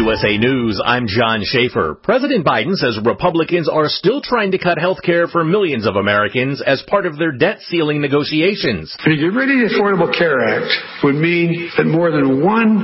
USA News, I'm John Schaefer. President Biden says Republicans are still trying to cut health care for millions of Americans as part of their debt ceiling negotiations. To get rid of the Affordable Care Act would mean that more than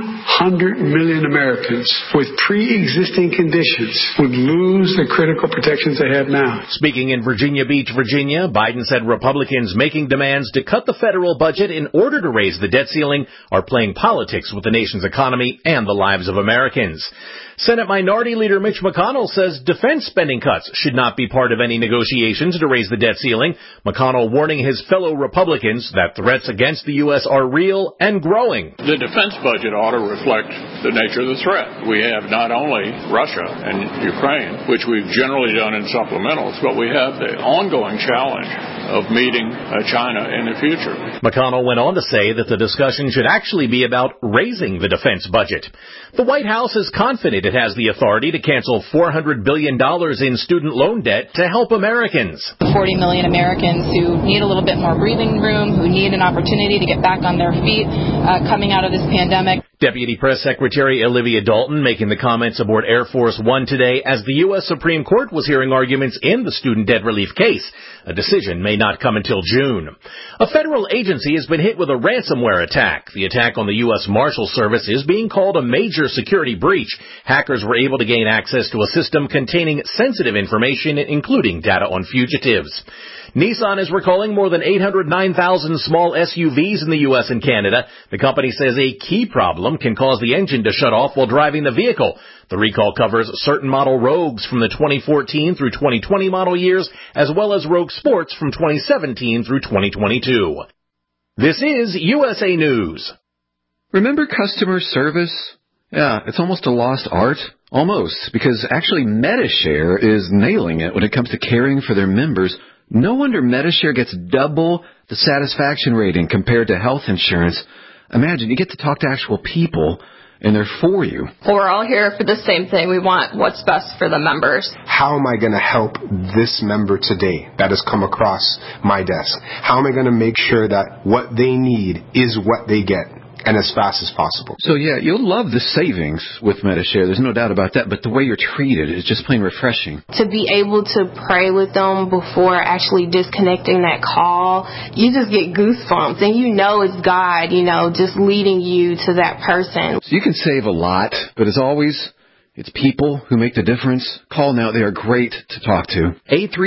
100 million Americans with pre-existing conditions would lose the critical protections they have now. Speaking in Virginia Beach, Virginia, Biden said Republicans making demands to cut the federal budget in order to raise the debt ceiling are playing politics with the nation's economy and the lives of Americans. Senate Minority Leader Mitch McConnell says defense spending cuts should not be part of any negotiations to raise the debt ceiling. McConnell warning his fellow Republicans that threats against the U.S. are real and growing. The defense budget ought to reflect the nature of the threat. We have not only Russia and Ukraine, which we've generally done in supplementals, but we have the ongoing challenge of meeting China in the future. McConnell went on to say that the discussion should actually be about raising the defense budget. The White House is confident it has the authority to cancel $400 billion in student loan debt to help Americans. 40 million Americans who need a little bit more breathing room, who need an opportunity to get back on their feet coming out of this pandemic. Deputy Press Secretary Olivia Dalton making the comments aboard Air Force One today as the U.S. Supreme Court was hearing arguments in the student debt relief case. A decision may not come until June. A federal agency has been hit with a ransomware attack. The attack on the U.S. Marshal Service is being called a major security breach. Hackers were able to gain access to a system containing sensitive information, including data on fugitives. Nissan is recalling more than 809,000 small SUVs in the U.S. and Canada. The company says a key problem can cause the engine to shut off while driving the vehicle. The recall covers certain model Rogues from the 2014 through 2020 model years, as well as Rogue Sports from 2017 through 2022. This is USA News. Remember customer service? Yeah, it's almost a lost art. Almost, because actually Medi-Share is nailing it when it comes to caring for their members. No wonder Medi-Share gets double the satisfaction rating compared to health insurance. Imagine, you get to talk to actual people, and they're for you. Well, we're all here for the same thing. We want what's best for the members. How am I going to help this member today that has come across my desk? How am I going to make sure that what they need is what they get? And as fast as possible. So, yeah, you'll love the savings with Medi-Share. There's no doubt about that. But the way you're treated is just plain refreshing. To be able to pray with them before actually disconnecting that call, you just get goosebumps. And you know it's God, just leading you to that person. So you can save a lot. But as always, it's people who make the difference. Call now. They are great to talk to.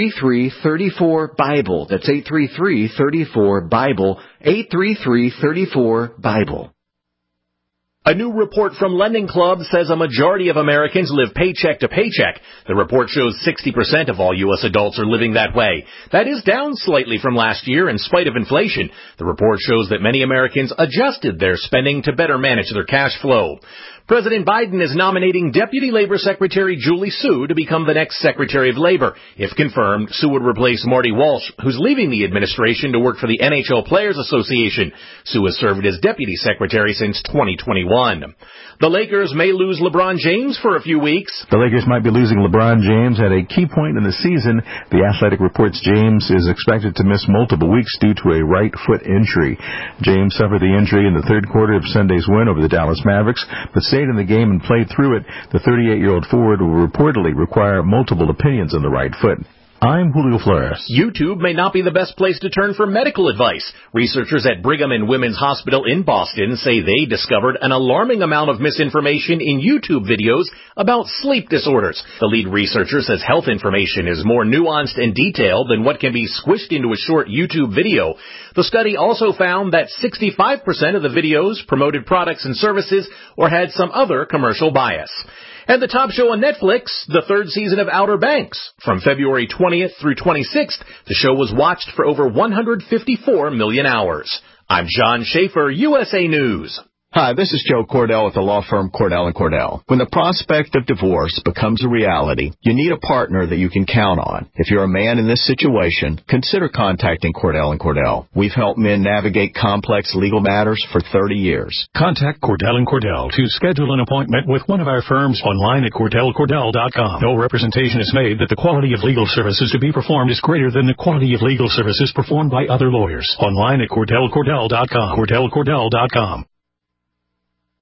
833-34-BIBLE. That's 833-34-BIBLE. 833-34-BIBLE. A new report from Lending Club says a majority of Americans live paycheck to paycheck. The report shows 60% of all U.S. adults are living that way. That is down slightly from last year in spite of inflation. The report shows that many Americans adjusted their spending to better manage their cash flow. President Biden is nominating Deputy Labor Secretary Julie Su to become the next Secretary of Labor. If confirmed, Su would replace Marty Walsh, who's leaving the administration to work for the NHL Players Association. Su has served as Deputy Secretary since 2021. The Lakers may lose LeBron James for a few weeks. The Lakers might be losing LeBron James at a key point in the season. The Athletic reports James is expected to miss multiple weeks due to a right foot injury. James suffered the injury in the third quarter of Sunday's win over the Dallas Mavericks, but stayed in the game and played through it. The 38-year-old forward will reportedly require multiple opinions on the right foot. I'm Julio Flores. YouTube may not be the best place to turn for medical advice. Researchers at Brigham and Women's Hospital in Boston say they discovered an alarming amount of misinformation in YouTube videos about sleep disorders. The lead researcher says health information is more nuanced and detailed than what can be squished into a short YouTube video. The study also found that 65% of the videos promoted products and services or had some other commercial bias. And the top show on Netflix, the third season of Outer Banks. From February 20th through 26th, the show was watched for over 154 million hours. I'm John Schaefer, USA News. Hi, this is Joe Cordell with the law firm Cordell & Cordell. When the prospect of divorce becomes a reality, you need a partner that you can count on. If you're a man in this situation, consider contacting Cordell & Cordell. We've helped men navigate complex legal matters for 30 years. Contact Cordell & Cordell to schedule an appointment with one of our firms online at CordellCordell.com. No representation is made that the quality of legal services to be performed is greater than the quality of legal services performed by other lawyers. Online at CordellCordell.com. CordellCordell.com.